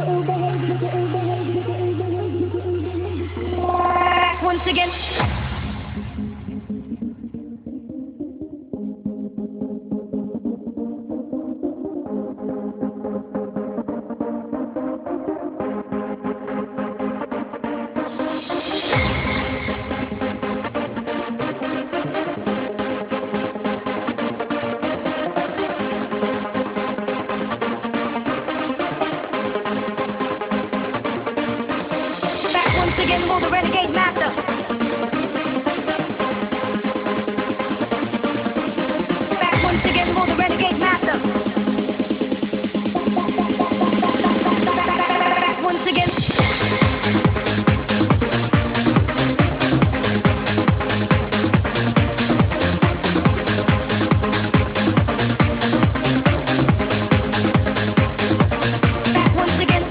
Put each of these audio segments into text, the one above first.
Once again. Once again, will the renegade master. Back once again, will the renegade master. Back once again. Back once again.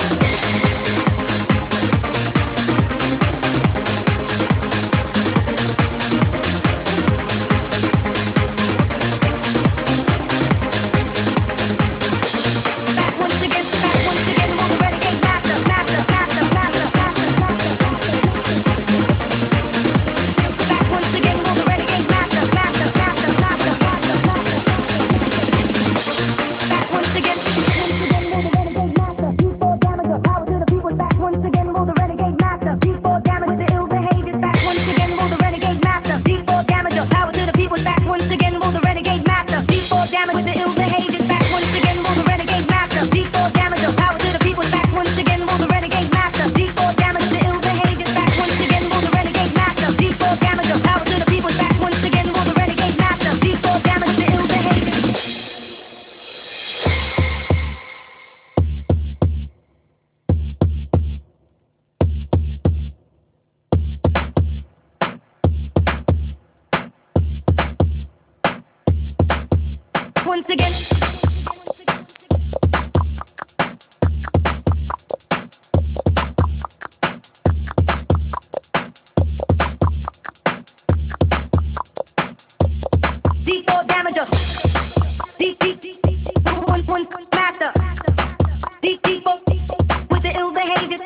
Once again. D4 damager. D1 master. D4 with the ill behavior.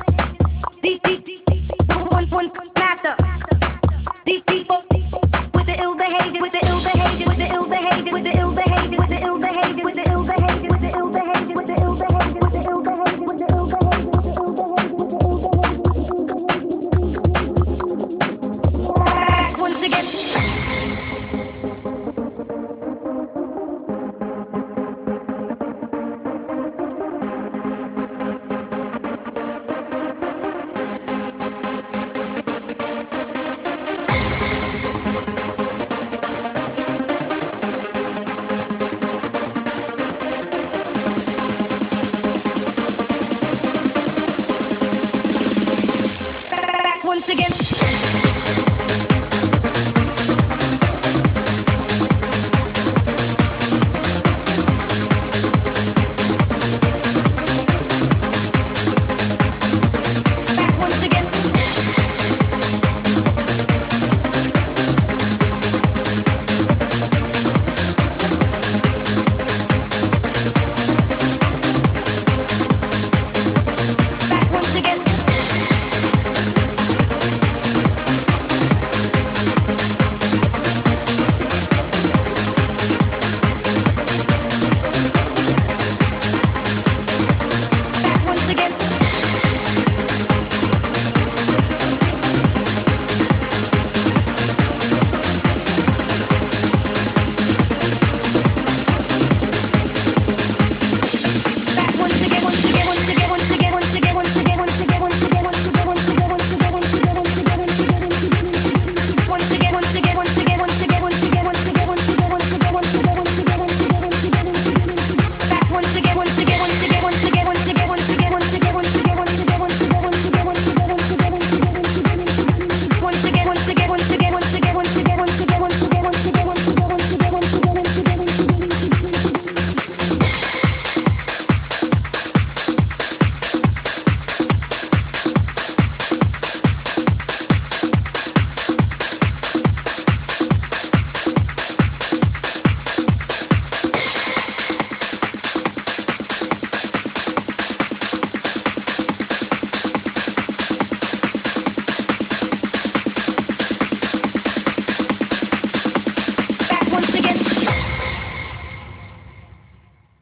D1 master. D4 with the ill behavior. With the ill behavior. With the ill behavior. With the ill behavior. With the ill behavior. With the ill behavior. With the ill behavior. With the ill behavior. With the ill behavior. With the ill behavior. Once again. Once again.